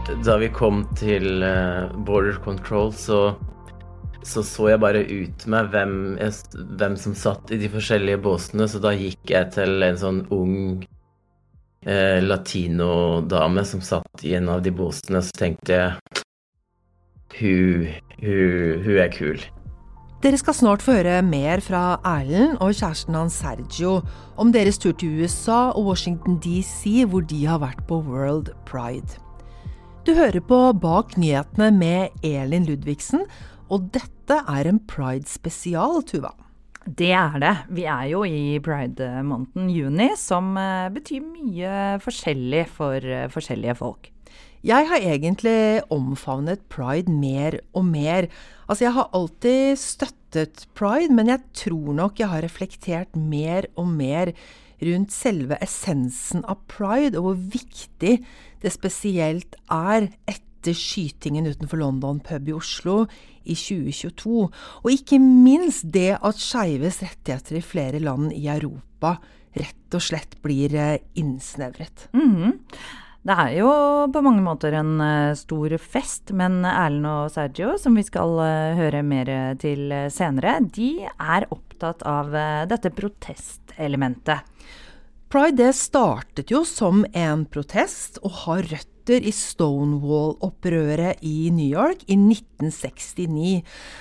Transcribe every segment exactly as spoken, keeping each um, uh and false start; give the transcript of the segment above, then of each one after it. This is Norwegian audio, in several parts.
da vi kom til uh, border control, så, så så jeg bare ut med hvem, jeg, hvem som satt i de forskjellige båsene, så da gikk jeg til en sånn ung uh, latino-dame som satt i en av de båsene, så tenkte jeg, hun, hun, hun er kul. Dere skal snart få høre mer fra Erlend og kjæresten hans Sergio om deres tur til U S A og Washington D C, hvor de har vært på World Pride. Du hører på Bak nyhetene med Elin Ludvigsen, og dette er en Pride-spesial, Tuva. Det er det. Vi er jo i Pride-måneden juni, som betyr mye forskjellig for forskjellige folk. Jeg har egentlig omfavnet Pride mer og mer. Altså, jeg har alltid støttet Pride, men jeg tror nok jeg har reflektert mer og mer rundt selve essensen av Pride, og hvor viktig det spesielt er etter skytingen utenfor London pub i Oslo i tjue tjueto. Og ikke minst det at skeives rettigheter i flere land i Europa rett og slett blir innsnevret. Mhm. Det er jo på mange måter en stor fest, men Erlend og Sergio, som vi skal høre mer til senere, de er opptatt av dette protestelementet. Pride det startet jo som en protest og har røtter i Stonewall-opprøret i New York i nitten sekstini,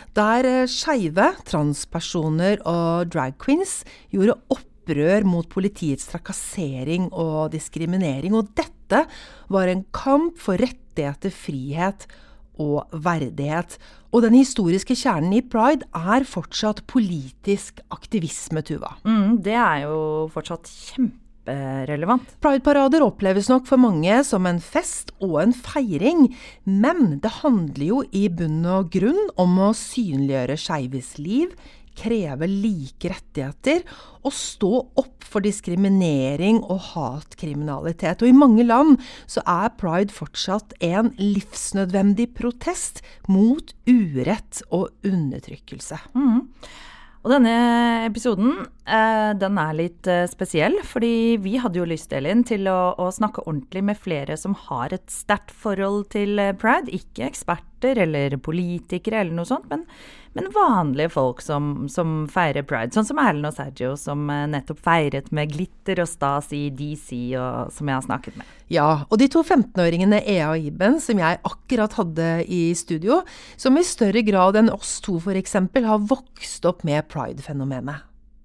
der skeive, transpersoner og drag queens gjorde opprør mot politiets trakassering og diskriminering, og dette var en kamp for rettigheter, frihet og verdighet. Og den historiske kjernen i Pride er fortsatt politisk aktivisme, Tuva. Mm, det er jo fortsatt kjemperelevant. Pride-parader oppleves nok for mange som en fest og en feiring, men det handler jo i bunn og grunn om å synliggjøre skeives liv, kreve like rettigheter og stå opp for diskriminering og hatkriminalitet. Og i mange land så er Pride fortsatt en livsnødvendig protest mot urett og undertrykkelse. Mm. Og denne episoden, eh, den er litt eh, spesiell, fordi vi hadde jo lyst, Elin, til å, å snakke ordentlig med flere som har et sterkt forhold til Pride, ikke eksperter eller politikere eller noe sånt, men, men vanlige folk som, som feirer Pride, sånn som Erlend og Sergio, som eh, nettopp feiret med glitter og stas i D C, og, som jeg har snakket med. Ja, og de to femtenåringene Ea og Iben, som jeg akkurat hadde i studio, som i større grad enn oss to for eksempel har vokst opp med Pride-fenomenet.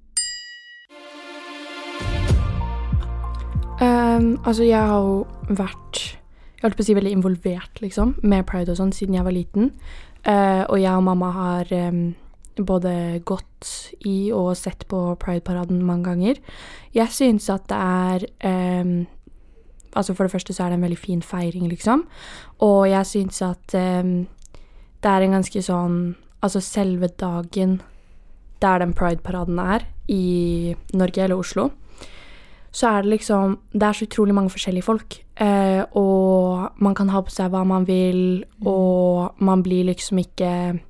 Um, altså, jeg har jo vært, jeg holdt på å si veldig involvert, liksom, med Pride og sånn, siden jeg var liten. Uh, og jeg og mamma har um, både gått i og sett på Pride-paraden mange ganger. Jeg synes at det er... Um, Altså for det første så er det en veldig fin feiring, liksom. Og jeg synes at um, det er en ganske sånn, altså selve dagen der den Pride-paraden er i Norge eller Oslo, så er det liksom, det er så utrolig mange forskjellige folk. Uh, og man kan ha på seg hva man vil, og man blir liksom ikke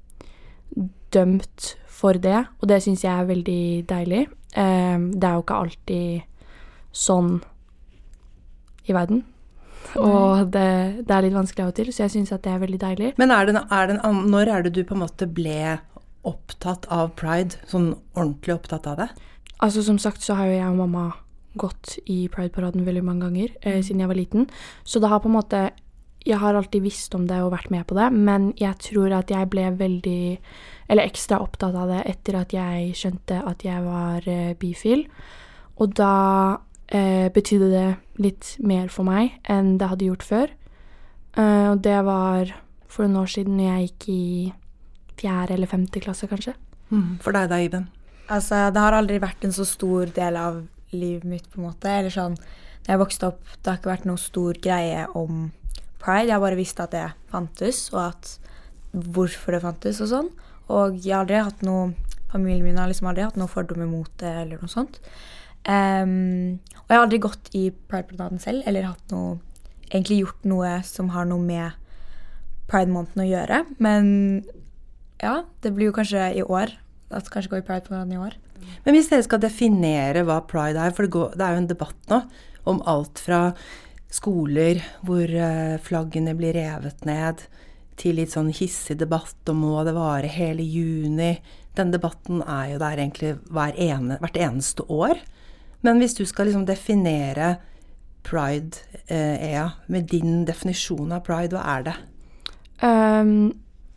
dømt for det. Og det synes jeg er veldig deilig. Uh, det er jo ikke alltid sånn i verden, og det, det er litt vanskelig av og til, så jeg synes at det er veldig deilig. Men er det, er det, når er det du på en måte ble opptatt av Pride, sånn ordentlig opptatt av det? Altså som sagt så har jo jeg og mamma gått i Pride-paraden veldig mange ganger eh, siden jeg var liten, så det har på en måte, jeg har alltid visst om det og vært med på det, men jeg tror at jeg ble veldig, eller ekstra opptatt av det etter at jeg skjønte at jeg var eh, bifil, og da Eh, betydde det litt mer for meg enn det hadde gjort før. Eh, og det var for en år siden når jeg gikk i fjerde eller femte klasse, kanskje. Mm, for deg da, Iben? Altså, det har aldri vært en så stor del av livet mitt, på en måte. Eller sånn, da jeg vokste opp, det har ikke vært noen stor greie om Pride. Jeg har bare visst at det fantes, og at hvorfor det fantes og sånn. Og jeg har aldri hatt noe, familien min har liksom aldri hatt noe fordommer mot det, eller noe sånt. Um, og jeg har aldri gått i Pride-paraden selv, eller hatt noe, egentlig gjort noe som har noe med Pride-måneden å gjøre, men ja, det blir jo kanskje i år, at kanskje gå i Pride-paraden i år. Men hvis dere skal definere hva Pride er, for det, går, det er jo en debatt nå om alt fra skoler hvor eh, flaggene blir revet ned, til litt sånn hissig debatt om må det vare hele juni. Den debatten er jo der egentlig hver ene, hvert eneste år. Men hvis du skal liksom definere Pride, eh, Ea, med din definisjon av Pride, hva er det? Um,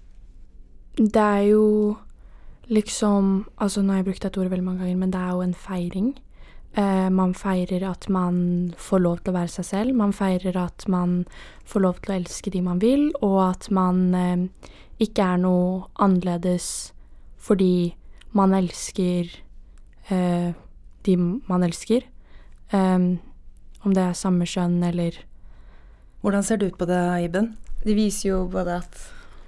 det er jo liksom, altså nå har jeg brukt et ord veldig mange ganger, men det er jo en feiring. Uh, man feirer at man får lov til å være seg selv, man feirer at man får lov til å elske de man vil, og at man uh, ikke er noe annerledes fordi man elsker uh, de man elsker. Um, om det er samme kjønn eller... Hvordan ser det ut på det, Iben? Det viser jo både at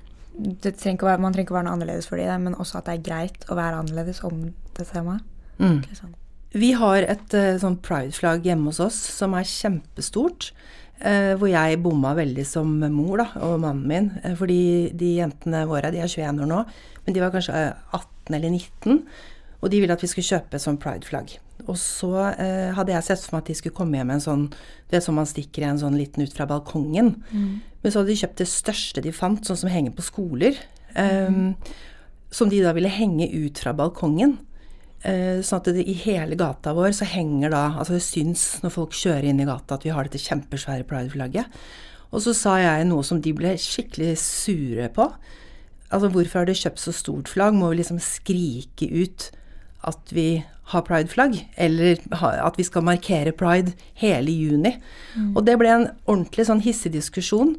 det trenger ikke å være, man trenger ikke å være noe annerledes for det, men også at det er greit å være annerledes om det temaet. Mm. Sånn. Vi har et uh, sånn Pride-flagg hjemme hos oss som er kjempestort, uh, hvor jeg bomma veldig som mor da, og mannen min, uh, fordi de jentene våre, de er tjueen år nå, men de var kanskje atten eller nitten, og de ville at vi skulle kjøpe et sånn Pride-flagg. Og så uh, hadde jeg sett for meg at de skulle komme hjem med en sånn, det er som man stikker i en sånn liten ut fra balkongen, mm. men så hadde de kjøpt det største de fant, sånn som henger på skoler, um, mm. som de da ville henge ut fra balkongen. Sånn at det, i hele gata vår så henger da, altså det syns når folk kjører inn i gata at vi har dette kjempesvære Pride-flagget. Og så sa jeg noe som de ble skikkelig sure på. Altså hvorfor har du kjøpt så stort flagg? Må vi liksom skrike ut at vi har Pride-flagg? Eller at vi skal markere Pride hele juni? Mm. Og det ble en ordentlig sånn hissig diskusjon,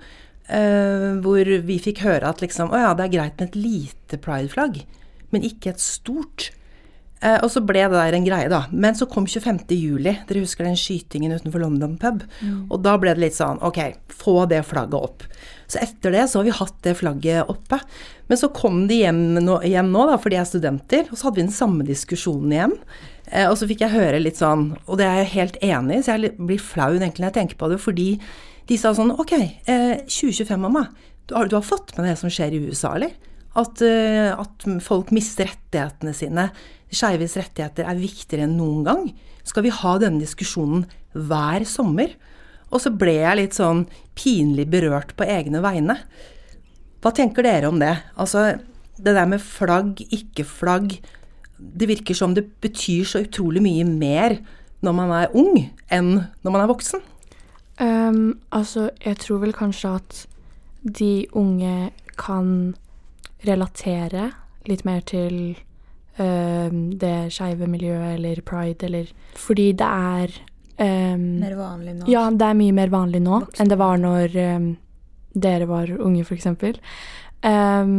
uh, hvor vi fikk høre at liksom, å ja, det er greit med et lite Pride-flagg, men ikke et stort. Eh, og så ble det der en greie da. Men så kom tjuefemte juli, dere husker den skytingen utenfor London pub, mm. og da ble det litt sånn, ok, få det flagget opp. Så etter det så har vi hatt det flagget oppe. Men så kom de hjem nå, hjem nå da, fordi jeg er studenter, og så hadde vi den samme diskusjonen igjen. Eh, og så fikk jeg høre litt sånn, og det er jeg helt enig i, så jeg blir flau egentlig når jeg tenker på det, fordi de sa sånn, ok, eh, tjue tjuefem mamma, du har, du har fått med det som skjer i U S A, eller? At, uh, at folk mister rettighetene sine, skeives rettigheter er viktigere enn noen gang. Skal vi ha denne diskusjonen hver sommer? Og så ble jeg litt sånn pinlig berørt på egne vegne. Hva tenker dere om det? Altså, det der med flagg, ikke flagg, det virker som det betyr så utrolig mye mer når man er ung enn når man er voksen. Um, altså, jeg tror vel kanskje at de unge kan relatere litt mer til um, det skeive miljøet eller pride, eller fordi det er um, mer vanlig nå. Ja, det er mye mer vanlig nå Voksen. Enn det var når um, dere var unge, for eksempel. Um,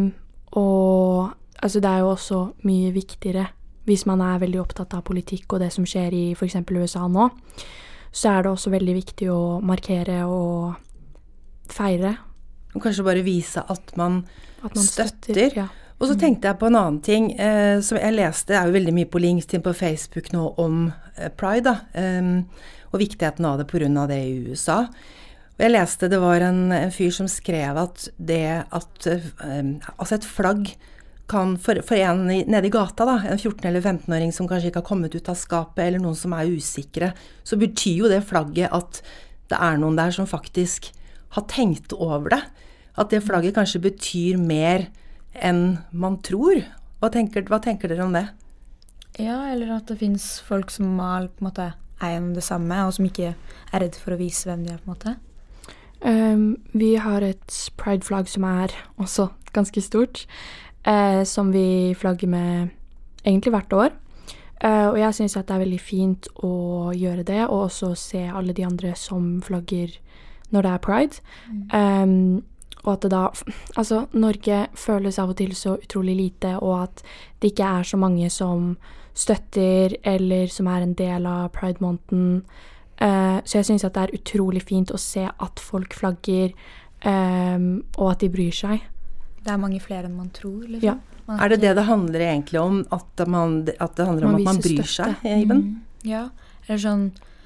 og altså, det er jo også mye viktigere hvis man er veldig opptatt av politikk og det som skjer i for eksempel U S A nå, så er det også veldig viktig å markere og feire. Og kanskje bare vise at man At man støtter. støtter ja. Og så tenkte jeg på en annen ting, eh, som jeg leste, det er jo veldig mye på LinkedIn på Facebook nå om eh, Pride, da, um, og viktigheten av det på grunn av det i U S A. Og jeg leste, det var en, en fyr som skrev at det at, um, altså et flagg kan, for, for en nede i gata da, en fjorten- eller femten-åring som kanskje ikke har kommet ut av skapet, eller noen som er usikre, så betyr jo det flagget at det er noen der som faktisk har tenkt over det. At det flagget kanskje betyr mer enn man tror. Hva tenker, hva tenker dere om det? Ja, eller at det finnes folk som er, på en måte, er gjennom det samme, og som ikke er redd for å vise hvem de er, på en måte. Um, vi har et Pride-flagg som er også ganske stort, uh, som vi flagger med egentlig hvert år. Uh, og jeg synes at det er veldig fint å gjøre det, og også se alle de andre som flagger når det er Pride. Mm. Um, og at det da, altså Norge føles av og til så utrolig lite, og at det ikke er så mange som støtter, eller som er en del av Pride-måneden. Uh, så jeg synes at det er utrolig fint å se at folk flagger, um, og at de bryr seg. Det er mange flere enn man tror, liksom. Ja. Man er det det det handler egentlig om, at, man, at det handler om man at man bryr støtte. Seg, Iben? Mm, ja, eller sånn,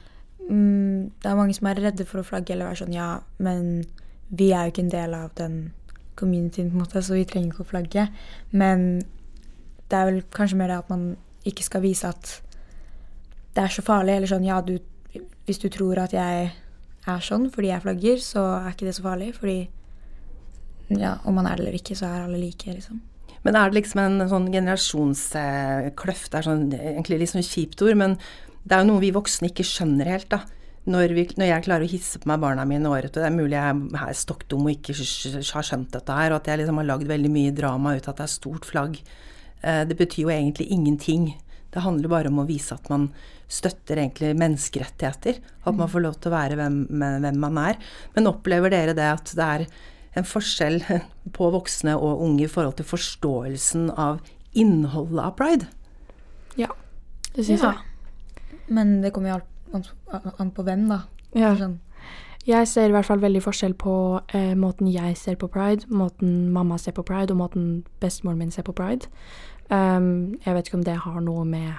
mm, det er mange som er redde for å flagge, eller være sånn, ja, men vi er jo ikke en del av den communityen, på en måte, så vi trenger ikke å flagge. Men det er vel kanskje mer det at man ikke skal vise at det er så farlig, eller sånn, ja, du, hvis du tror at jeg er sånn fordi jeg flagger, så er ikke det så farlig, fordi ja, om man er det eller ikke, så er alle like, liksom. Men er det liksom en sånn generasjonskløft, det er sånn, egentlig litt sånn kjipt ord, men det er jo noe vi voksne ikke skjønner helt da. Når, vi, når jeg klarer å hisse på meg barna mine året, og det er mulig jeg er stokkdum og ikke har skjønt dette her, og at jeg liksom har lagd veldig mye drama ut at det er stort flagg. Det betyr jo egentlig ingenting. Det handler bare om å vise at man støtter egentlig menneskerettigheter, at man får lov til å være hvem, hvem man er. Men opplever dere det at det er en forskjell på voksne og unge i forhold til forståelsen av innholdet av Pride? Ja, det synes Ja. jeg. Men det kommer jo an, an på hvem, da. Ja. Sånn. Jeg ser i hvert fall veldig forskjell på eh, måten jeg ser på Pride, måten mamma ser på Pride, og måten bestemoren min ser på Pride. Um, jeg vet ikke om det har noe med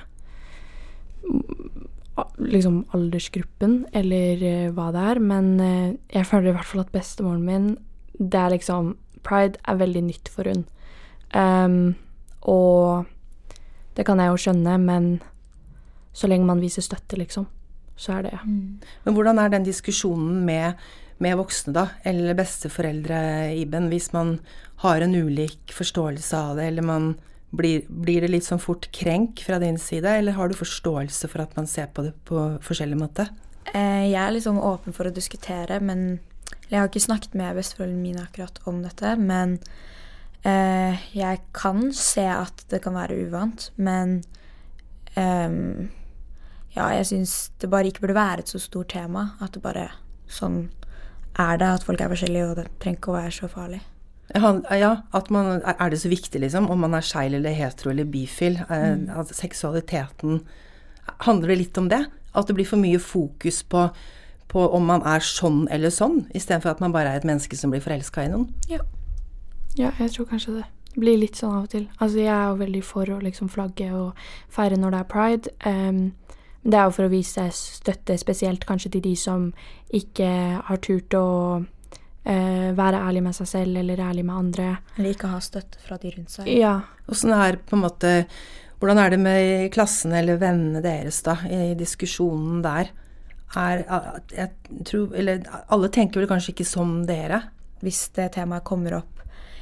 liksom aldersgruppen, eller uh, hva det er, men uh, jeg føler i hvert fall at bestemoren min, det er liksom, Pride er veldig nytt for hun. Um, og det kan jeg jo skjønne, men så lenge man viser støtte, liksom, så er det. Mm. Men hvordan er den diskusjonen med, med voksne da, eller besteforeldre, Iben, hvis man har en ulik forståelse av det, eller man blir, blir det litt sånn fort krenk fra din side, eller har du forståelse for at man ser på det på forskjellig måte? Eh, jeg er liksom åpen for å diskutere, men jeg har ikke snakket med besteforeldrene mine akkurat om dette, men eh, jeg kan se at det kan være uvant, men eh, ja, jeg synes det bare ikke burde være et så stort tema, at det bare sånn er det, at folk er forskjellige, og det trenger ikke å være så farlig. Ja, at man, er det så viktig liksom, om man er skeiv eller hetero eller bifil, mm. at seksualiteten, handler det litt om det? At det blir for mye fokus på, på om man er sånn eller sånn, i stedet for at man bare er et menneske som blir forelsket i noen? Ja. Ja, jeg tror kanskje det. Det blir litt sånn av og til. Altså, jeg er jo veldig for å liksom flagge og feire når det er Pride. Um, det er jo for å vise støtte, spesielt kanskje til de som ikke har turt å uh, være ærlig med seg selv, eller ærlig med andre. Eller ikke ha støtte fra de rundt seg. Ja. Hvordan er, på en måte, hvordan er det med klassen eller vennene deres da, i diskusjonen der? Er, jeg tror, eller alle tenker vel kanskje ikke som dere? Hvis det temaet kommer opp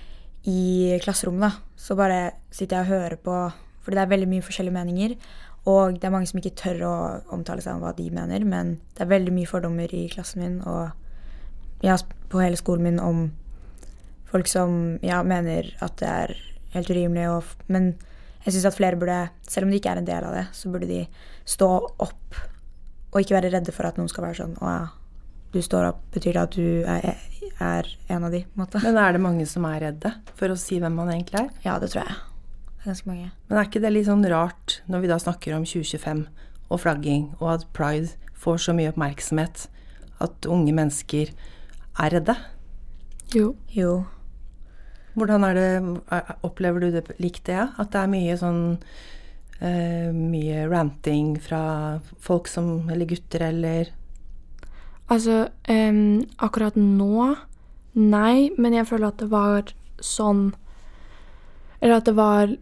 i klasserommet, da, så bare sitter jeg og hører på, for det er veldig mye forskjellige meninger, og det er mange som ikke tør å omtale seg om hva de mener, men det er veldig mye fordommer i klassen min, og ja, på hele skolen min om folk som ja, mener at det er helt urimelig, og, men jeg synes at flere burde, selv om de ikke er en del av det, så burde de stå opp og ikke være redde for at noen skal være sånn, og ja, du står opp, betyr det at du er, er en av de, på en måte. Men er det mange som er redde for å si hvem man egentlig er? Ja, det tror jeg. Det er ganske mange. Men er ikke det litt sånn rart når vi da snakker om tjue tjuefem og flagging, og at Pride får så mye oppmerksomhet, at unge mennesker er redde? Jo. Jo. Hvordan er det, opplever du det likt det? At det er mye sånn, uh, mye ranting fra folk som, eller gutter, eller... Altså, um, akkurat nå, nei, men jeg føler at det var sånn, eller at det var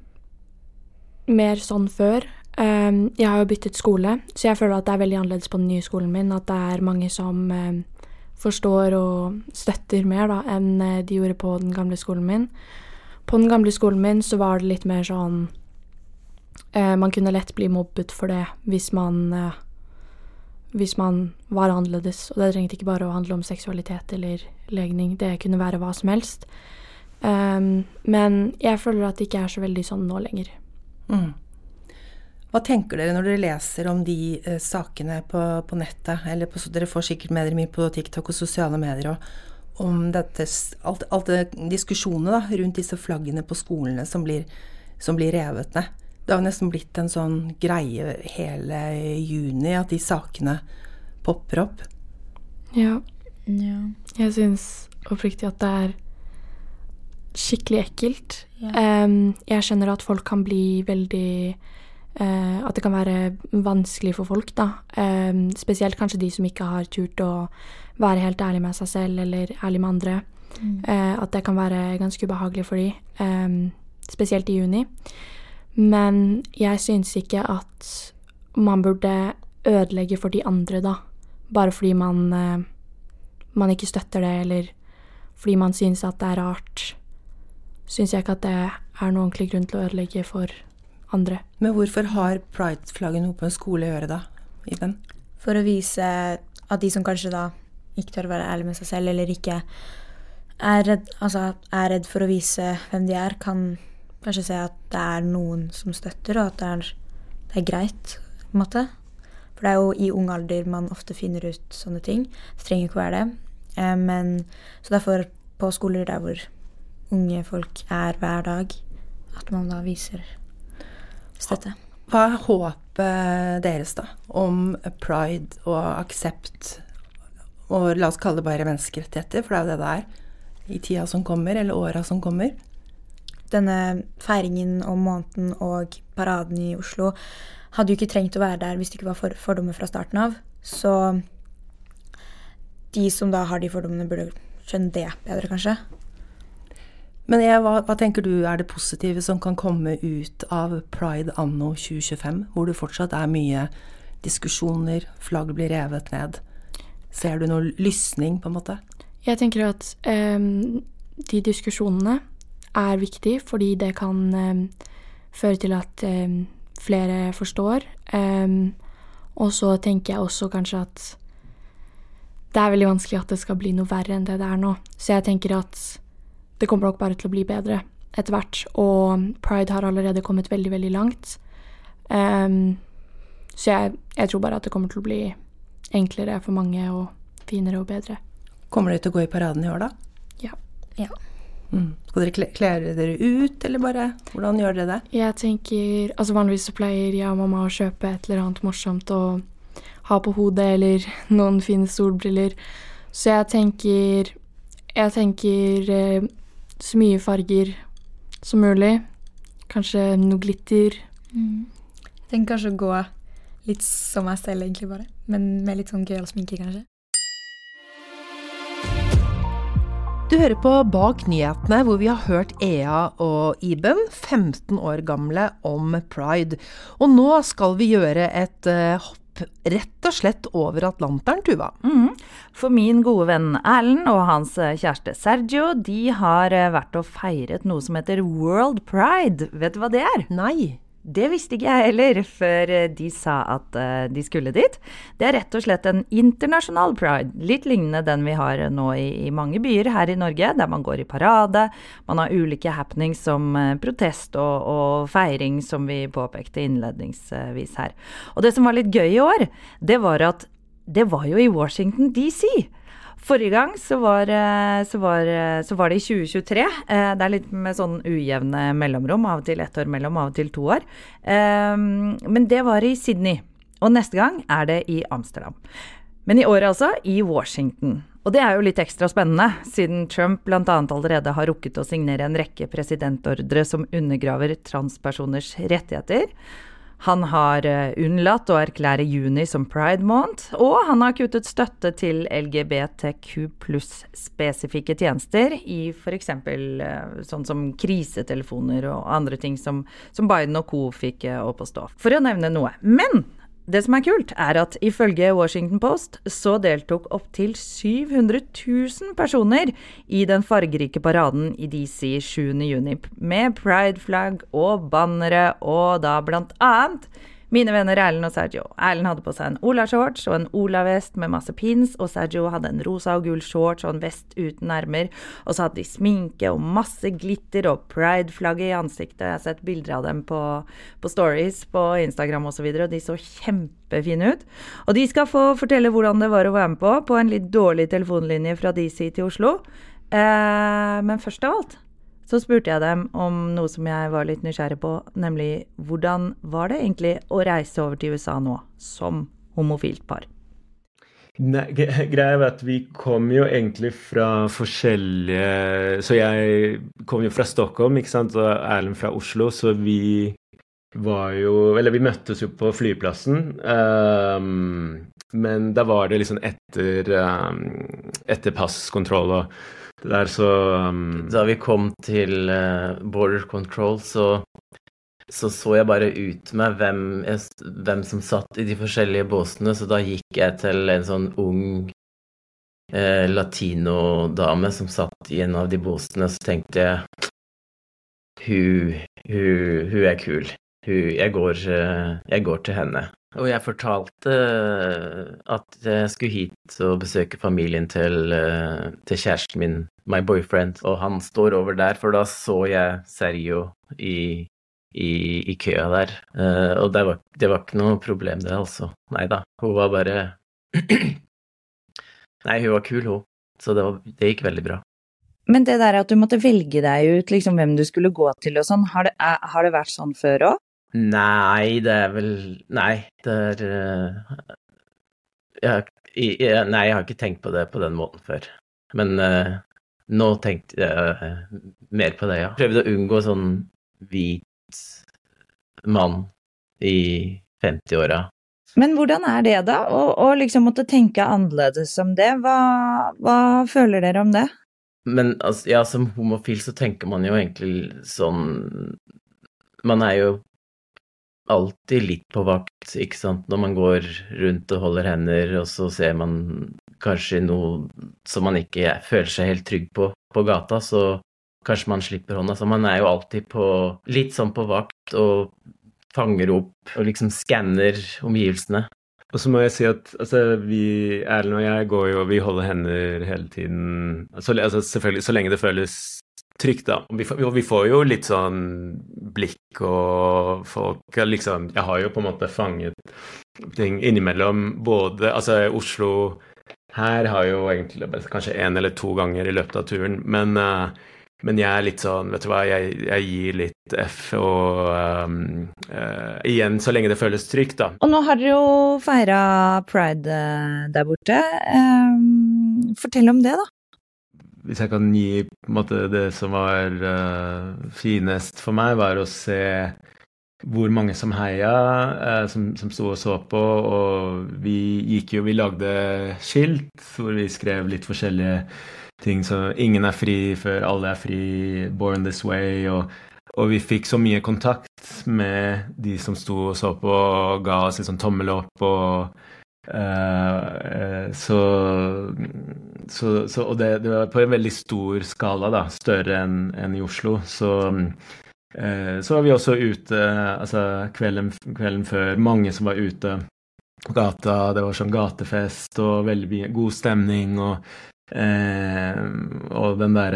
mer sånn før. Um, jeg har jo byttet skole, så jeg føler at det er veldig annerledes på den nye skolen min, at det er mange som um, forstår og støtter mer da, enn uh, de gjorde på den gamle skolen min. På den gamle skolen min så var det litt mer sånn, uh, man kunne lett bli mobbet for det hvis man... Uh, hvis man var annerledes, og det trengte ikke bare å handle om seksualitet eller legning, det kunne være hva som helst. Um, men jeg føler at det ikke er så veldig sånn nå lenger. Mm. Hva tenker dere når dere leser om de eh, sakene på, på nettet, eller på, dere får sikkert med dere mye på TikTok og sosiale medier, og om dette, alt, alt det diskusjonene da, rundt disse flaggene på skolene som blir, som blir revet ned? Det har nesten blitt en sånn greie hele juni, at de sakene popper opp. Ja. Ja. Jeg synes oppriktig at det er skikkelig ekkelt. Ja. Um, jeg skjønner at folk kan bli veldig... Uh, at det kan være vanskelig for folk, da. Um, spesielt kanskje de som ikke har turt å være helt ærlig med seg selv, eller ærlig med andre. Mm. Uh, at det kan være ganske ubehagelig for de, um, spesielt i juni. Men jeg synes ikke at man burde ødelegge for de andre da, bare fordi man eh, man ikke støtter det, eller fordi man synes at det er rart, synes jeg ikke at det er noen ordentlig grunn til å ødelegge for andre. Men hvorfor har Pride-flagget noe på en skole å gjøre da, Iben? For å vise at de som kanskje da ikke tør å være ærlig med seg selv, eller ikke er redd, altså er redd for å vise hvem de er, kan kanskje se at det er noen som støtter, og at det er, det er greit, på en måte. For det er jo i ung alder man ofte finner ut sånne ting. Det trenger ikke være det. Eh, men, så derfor på skoler der hvor unge folk er hver dag, at man da viser støtte. Hva er håpet deres da, om pride og aksept, og la oss kalle det bare menneskerettigheter, for det er jo det det er i tida som kommer, eller åra som kommer? Denne feiringen om måneden og paraden i Oslo hadde jo ikke trengt å være der hvis det ikke var for fordommer fra starten av. Så de som da har de fordommene burde skjønne det bedre, kanskje. Men jeg, hva, hva tenker du er det positive som kan komme ut av Pride anno tjue tjuefem, hvor det fortsatt er mye diskusjoner, flagg blir revet ned? Ser du noe lysning på en måte? Jeg tenker at um, de diskusjonene er viktig, fordi det kan um, føre til at um, flere forstår. Um, og så tenker jeg også kanskje at det er veldig vanskelig at det skal bli noe verre enn det det er nå. Så jeg tenker at det kommer nok bare til å bli bedre etter hvert, og Pride har allerede kommet veldig, veldig langt. Um, så jeg, jeg tror bare at det kommer til å bli enklere for mange og finere og bedre. Kommer dere til å gå i paraden i år da? Ja. Ja. Mm. Skal dere klære dere ut, eller bare, hvordan gjør dere det? Jeg tenker, altså vanligvis så pleier jeg og mamma å kjøpe et eller annet morsomt og ha på hodet, eller noen fine solbriller. Så jeg tenker, jeg tenker eh, så mye farger som mulig. Kanskje noe glitter. Mm. Jeg tenker kanskje å gå litt som meg selv egentlig bare, men med litt sånn gøyal sminke kanskje. Du hører på Bak nyhetene, hvor vi har hørt Ea og Iben, femten år gamle, om Pride. Og nå skal vi gjøre et uh, hopp rett og slett over Atlanteren, Tuva. Mm. For min gode venn Erlend og hans kjæreste Sergio, de har vært og feiret noe som heter World Pride. Vet du hva det er? Nei. Det visste ikke jeg heller, før de sa at de skulle dit. Det er rett og slett en internasjonal pride, litt lignende den vi har nå i, i mange byer her i Norge, der man går i parade, man har ulike happenings som protest og, og feiring, som vi påpekte innledningsvis her. Og det som var litt gøy i år, det var at det var jo i Washington D C. Forrige gang så var, så, var, så var det i tjue tjuetre. Det er litt med sånn ujevne mellomrom, av og til ett år mellom, av og til to år. Men det var i Sydney, og neste gang er det i Amsterdam. Men i år altså i Washington. Og det er jo litt ekstra spennende, siden Trump blant annet allerede har rukket å signere en rekke presidentordre som undergraver transpersoners rettigheter. Han har unnlatt å erklære juni som Pride Month, og han har kuttet støtte til L G B T Q pluss spesifikke tjenester i for eksempel sånn som krisetelefoner og andre ting som, som Biden og co. fikk opp å stå. For å nevne noe. Men det som er kult er at ifølge Washington Post så deltok opp til syv hundre tusen personer i den fargerike paraden i D C sjuende juni med Pride-flagg og bannere, og da blant annet mine venner Erlend og Sergio. Erlend hadde på seg en Ola-shorts og en Ola-vest med masse pins, og Sergio hadde en rosa og gul shorts og en vest uten ermer, og så hadde de sminke og masse glitter og Pride-flagget i ansiktet. Jeg har sett bilder av dem på, på stories på Instagram og så videre, og de så kjempefine ut. Og de skal få fortelle hvordan det var å være med på, på en litt dårlig telefonlinje fra D C til Oslo. Eh, men først av alt så spurte jeg dem om noe som jeg var litt nysgjerrig på, nemlig hvordan var det egentlig å reise over til U S A nå, som homofilt par? Nei, greia er at vi kom jo egentlig fra forskjellige, så jeg kom jo fra Stockholm, ikke sant, og Erlend fra Oslo, så vi var jo, eller vi møttes jo på flyplassen, um, men da var det liksom etter, um, etter passkontroll og det der, så um, da vi kom til uh, border control, så, så så jeg bare ut med hvem, jeg, hvem som satt i de forskjellige båsene, så da gikk jeg til en sånn ung eh, latino-dame som satt i en av de båsene, så tenkte jeg, hun, hun, hun er kul. Hun, jeg, går, eh, jeg går til henne. Og jeg fortalte at jeg skulle hit og besøke familien til, eh, til kjæresten min, my boyfriend, og han står over der, for da så jeg Sergio i, i, i køa der. Eh, og det var, det var ikke noe problem det, altså. Neida, hun var bare... Nei, hun var kul, hun. Så det, var, det gikk veldig bra. Men det der at du måtte velge deg ut liksom, hvem du skulle gå til og sånn, har det, er, har det vært sånn før også? Nei, det er vel... Nei, det er... Uh, jeg, jeg, nei, jeg har ikke tenkt på det på den måten før. Men uh, nå tenkte jeg uh, mer på det, ja. Prøvde å unngå sånn hvit mann i femti-åra. Men hvordan er det da? Å, å liksom måtte tenke annerledes om det? Hva, hva føler dere om det? Men altså, ja, som homofil så tenker man jo egentlig sånn... Man er jo alltid litt på vakt, ikke sant? Når man går rundt og holder hender, og så ser man kanskje noe som man ikke føler seg helt trygg på på gata, så kanskje man slipper hånda. Så man er jo alltid på, litt sånn på vakt og fanger opp og liksom skanner omgivelsene. Og så må jeg si at altså, vi, Erlend og jeg går jo, vi holder hender hele tiden, altså, altså selvfølgelig så lenge det føles trygt da. Og vi, og vi får jo litt sånn blikk og folk, liksom, jeg har jo på en måte fanget ting innimellom, både, altså Oslo her har jo egentlig kanskje en eller to ganger i løpet av turen, men, uh, men jeg er litt sånn, vet du hva, jeg, jeg gir litt F, og um, uh, igjen, så lenge det føles trygt da. Og nå har dere jo feiret Pride der borte. Um, fortell om det da. Hvis jeg kan gi på en måte det som var uh, finest for meg, var å se hvor mange som heia, uh, som, som stod og så på, og vi gikk jo, vi lagde skilt, hvor vi skrev litt forskjellige ting, så ingen er fri før alle er fri, born this way, og, og vi fikk så mye kontakt med de som stod og så på, og ga oss litt sånn tommel opp, og Uh, så, så, så og det, det var på en veldig stor skala da, større enn, enn i Oslo, så, uh, så var vi også ute, altså kvelden, kvelden før, mange som var ute på gata, det var sånn gatefest og veldig god stemning, og, uh, og den der,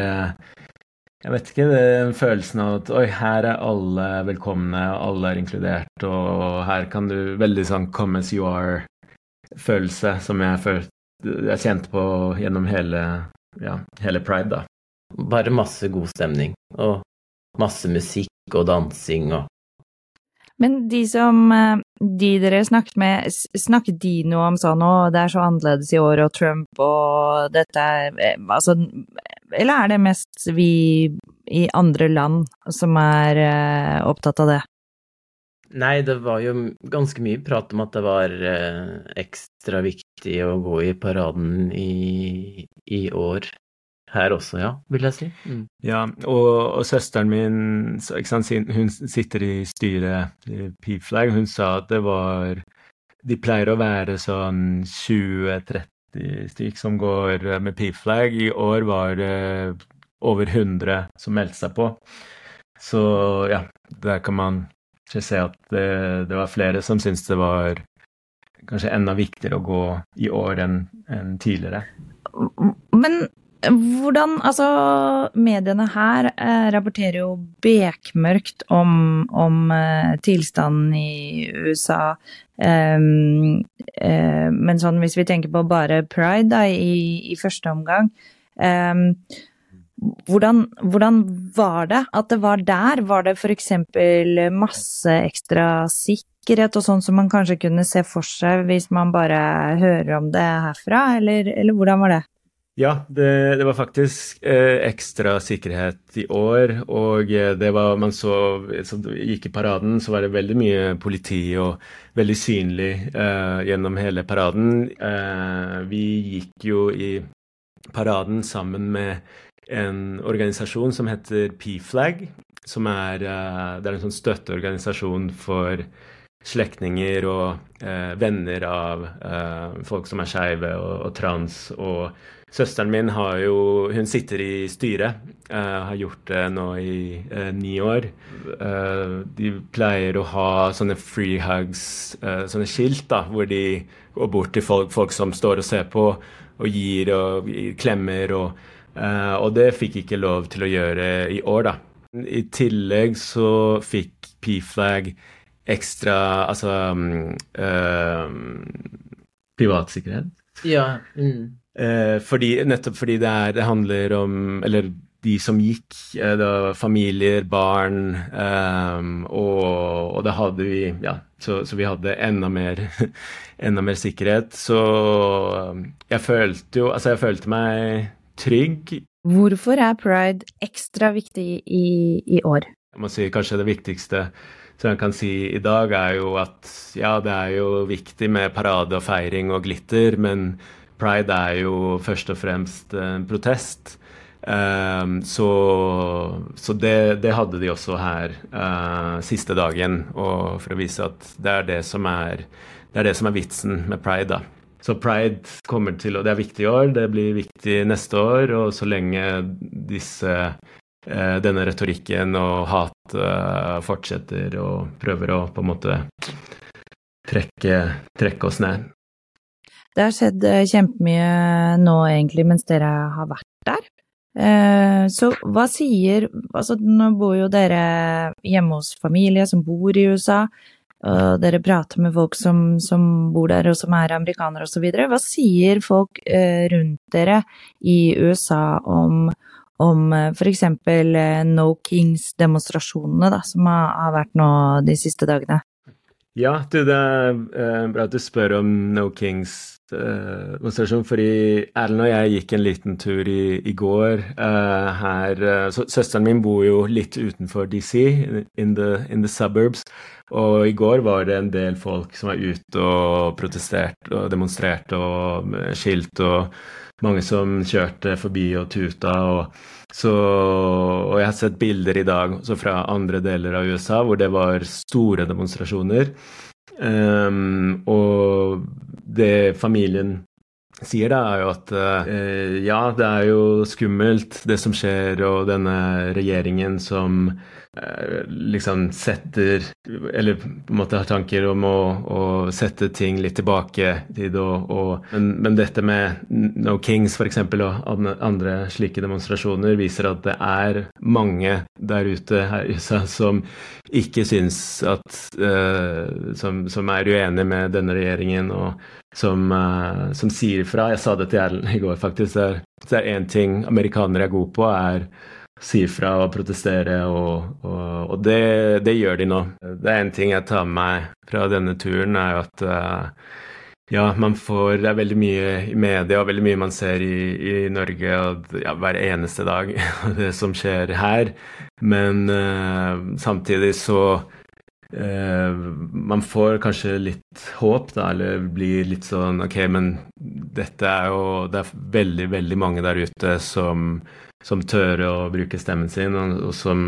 jeg vet ikke, den følelsen av at oi, her er alle velkomne, alle er inkludert, og her kan du veldig sånn come as you are følelse som jeg, følte, jeg kjente på gjennom hele, ja, hele Pride da. Bare masse god stemning, og masse musikk og dansing. Og... Men de som, de dere snakket med, snakket de noe om sånn, og det er så annerledes i år, og Trump og dette, altså, eller er det mest vi i andre land som er uh, opptatt av det? Nei, det var jo ganske mye prat om at det var eh, ekstra viktig å gå i paraden i, i år. Her også, ja, vil jeg si. Mm. Ja, og, og søsteren min, ikke sant, hun sitter i styret i P-Flag, hun sa at det var, de pleier å være sånn tjue til tretti stykker som går med P-Flag. I år var det over hundre som meldte seg på. Så ja, der kan man jeg ser at det, det var flere som syntes det var kanskje enda viktigere å gå i år enn, enn tidligere. Men hvordan, altså mediene her eh, rapporterer jo bekmørkt om, om eh, tilstanden i U S A, eh, eh, men sånn hvis vi tenker på bare Pride da, i, i første omgang, eh, Hvordan, hvordan var det at det var der? Var det for eksempel masse ekstra sikkerhet og sånn som man kanskje kunne se for seg hvis man bare hører om det herfra, eller, eller hvordan var det? Ja, det, det var faktisk eh, ekstra sikkerhet i år, og det var, man så, så gikk i paraden, så var det veldig mye politi og veldig synlig eh, gjennom hele paraden. Eh, vi gikk jo i paraden sammen med en organisasjon som heter P-Flag, som er, uh, det er en sånn støtteorganisasjon for slektninger og eh, venner av eh, folk som er skeive og, og trans. Og søsteren min har jo, hun sitter i styret, eh, har gjort det nå i eh, ni år. Eh, de pleier å ha sånne free hugs, eh, sånne skilt da, hvor de går bort til folk, folk som står og ser på, og gir og gir klemmer, og, eh, og det fikk ikke lov til å gjøre i år da. I tillegg så fikk P-Flag ekstra, altså øh, privatsikkerhet. Ja. Mm. Eh, fordi, nettopp fordi det, er, det handler om, eller de som gikk, eh, det var familier, barn, eh, og, og da hadde vi, ja, så, så vi hadde enda mer, enda mer sikkerhet. Så jeg følte jo, altså jeg følte meg trygg. Hvorfor er Pride ekstra viktig i, i år? Jeg må si kanskje det viktigste som jeg kan si i dag er jo at ja, det er jo viktig med parade og feiring og glitter, men Pride er jo først og fremst en protest. Um, så så det, det hadde de også her uh, siste dagen, og for å vise at det er det som er, det er, det som er vitsen med Pride da. Så Pride kommer til, og det er viktig i år, det blir viktig neste år, og så lenge disse denne retorikken og hat uh, fortsetter og prøver å på en måte trekke, trekke oss ned. Det har skjedd kjempemye nå egentlig mens dere har vært der. Uh, så hva sier, altså nå bor jo dere hjemme hos familie som bor i U S A, og dere prater med folk som, som bor der og som er amerikanere og så videre. Hva sier folk uh, rundt dere i U S A om om for eksempel No Kings-demonstrasjonene da, som har, har vært nå de siste dagene? Ja, du, det er uh, bra at du spør om No Kings-demonstrasjon, uh, fordi Erlend og jeg gikk en liten tur i, i går uh, her. Uh, så, søsteren min bor jo litt utenfor D C, in the, in the suburbs, og i går var det en del folk som var ute og protestert og demonstrert og skilt og mange som kjørte forbi og tuta, og, så, og jeg har sett bilder i dag så fra andre deler av U S A hvor det var store demonstrasjoner, um, og det familien sier da er jo at uh, ja, det er jo skummelt det som skjer, og denne regjeringen som uh, liksom setter, eller på en måte har tanker om å, å sette ting litt tilbake tid, og, og, men, men dette med No Kings for eksempel og andre slike demonstrasjoner viser at det er mange der ute her i U S A som ikke synes at uh, som, som er uenige med denne regjeringen, og som, uh, som sier fra. Jeg sa det til Erlend i går faktisk, det er, det er en ting amerikanere er gode på, er si fra og protestere, og, og, og det, det gjør de nå. Det er en ting jeg tar med meg fra denne turen, er at uh, ja, man får, det er veldig mye i media, og veldig mye man ser i, i Norge, og, ja, hver eneste dag, det som skjer her. Men uh, samtidig så Uh, man får kanskje litt håp da, eller blir litt sånn, ok, men dette er jo, det er veldig, veldig mange der ute som, som tør å bruke stemmen sin, og, og som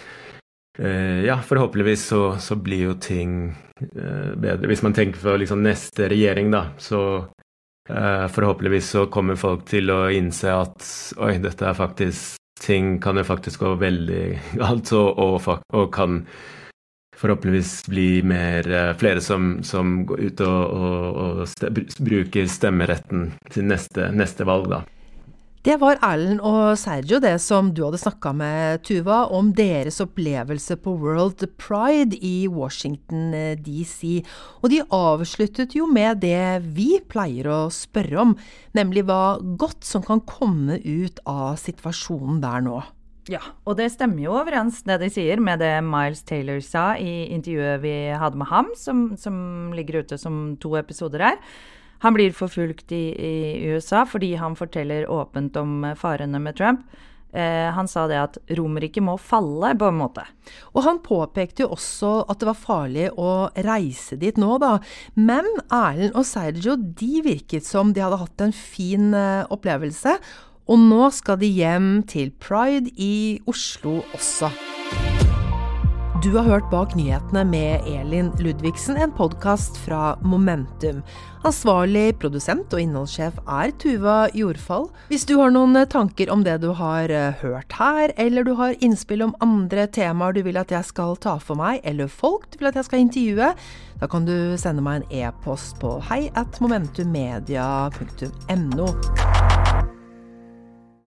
uh, ja, forhåpentligvis så, så blir jo ting uh, bedre. Hvis man tenker på liksom neste regjering da, så uh, forhåpentligvis så kommer folk til å innse at oi, dette er faktisk, ting kan jo faktisk gå veldig galt, og, og, og kan forhåpentligvis bli mer, flere som, som går ut og, og, og st- bruker stemmeretten til neste, neste valg da. Det var Erlend og Sergio det som du hadde snakket med Tuva om deres opplevelse på World Pride i Washington D C. Og de avsluttet jo med det vi pleier å spørre om, nemlig hva godt som kan komme ut av situasjonen der nå. Ja, og det stemmer jo overens det de sier med det Miles Taylor sa i intervjuet vi hadde med ham, som, som ligger ute som to episoder her. Han blir forfulgt i, i U S A fordi han forteller åpent om farene med Trump. Eh, han sa det at Romerike må falle på en måte. Og han påpekte jo også at det var farlig å reise dit nå da. Men Erlend og Sergio, de virket som de hadde hatt en fin uh, opplevelse. Og nå skal de hjem til Pride i Oslo også. Du har hørt Bak nyhetene med Elin Ludvigsen, en podcast fra Momentum. Ansvarlig produsent og innholdssjef er Tuva Jordfall. Hvis du har noen tanker om det du har hørt her, eller du har innspill om andre temaer du vil at jeg skal ta for meg, eller folk du vil at jeg skal intervjue, da kan du sende meg en e-post på hei at momentummedia punktum no.